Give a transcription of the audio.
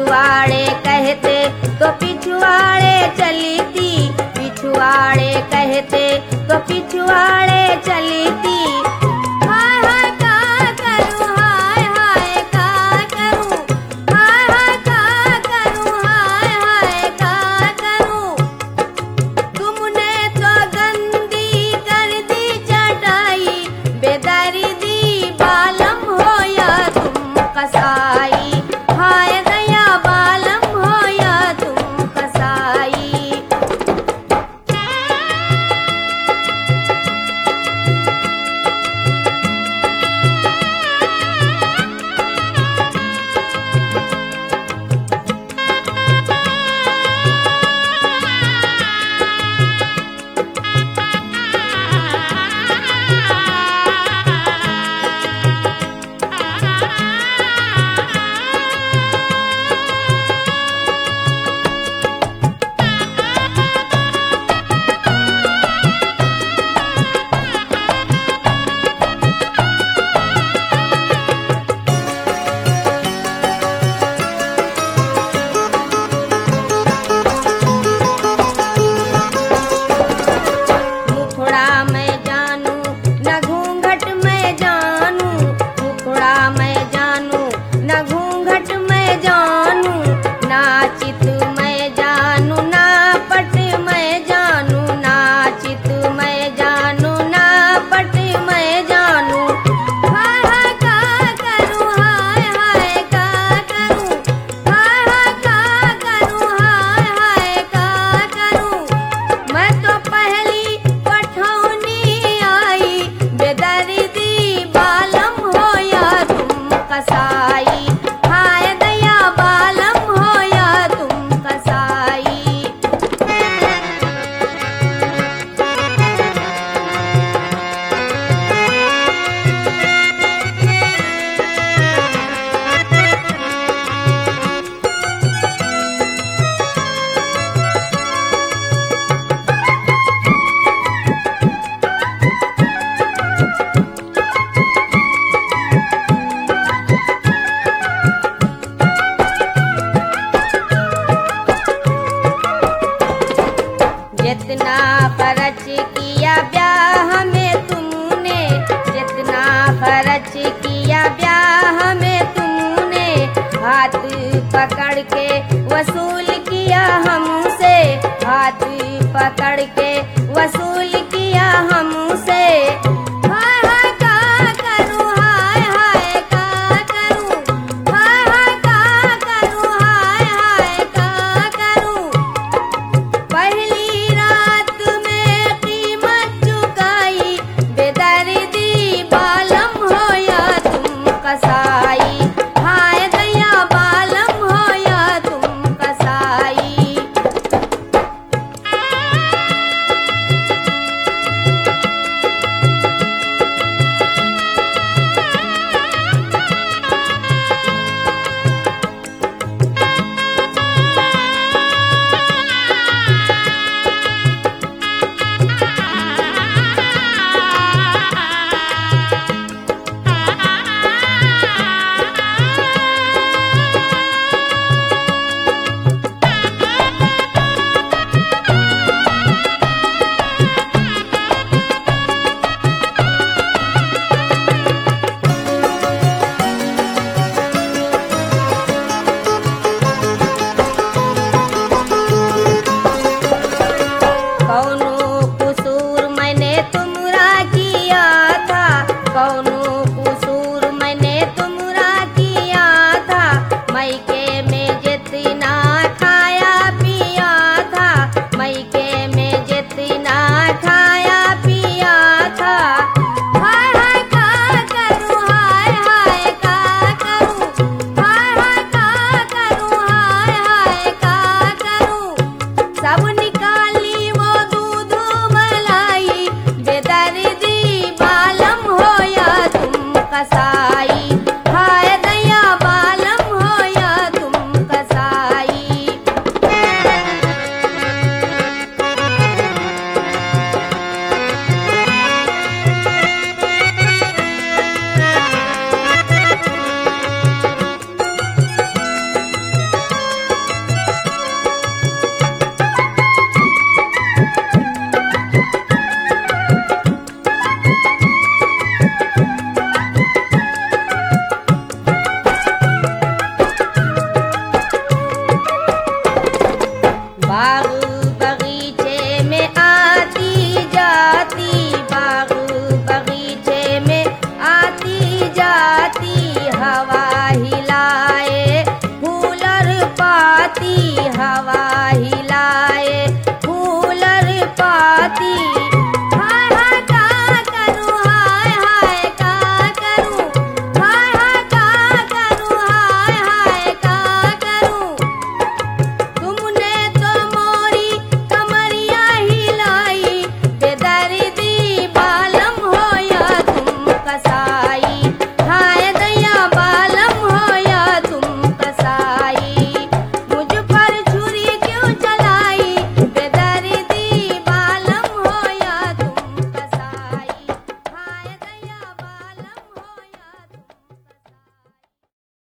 पिछुआड़े कहते तो पिछुआड़े चली थी, पिछुआड़े कहते तो पिछुआड़े चली थी। हाय हाय का करूं, हाय हाय का करूं, हाय हाय का करूं, हाय हाय का करूं। तुमने तो गंदी कर दी चटाई, बेदर्दी बालम हो या तुम कसाई, हाय दया बालम हो या तुम कसाई। जितना फर्ज किया ब्याह में तुमने, जितना फर्ज किया ब्याह में तुमने, हाथ पकड़ के वसूल किया हमसे, हाथ पकड़ के वसूल किया हमसे। हाय हाय का करूं, हाय हाय का करूं, हाय हाय का करूं, हाय हाय का करूं। पहली रात में कीमत चुकाई, बेदर्दी बालम हो या तुम कसाई, हाय दया बालम हो या तुम कसाई। बाबू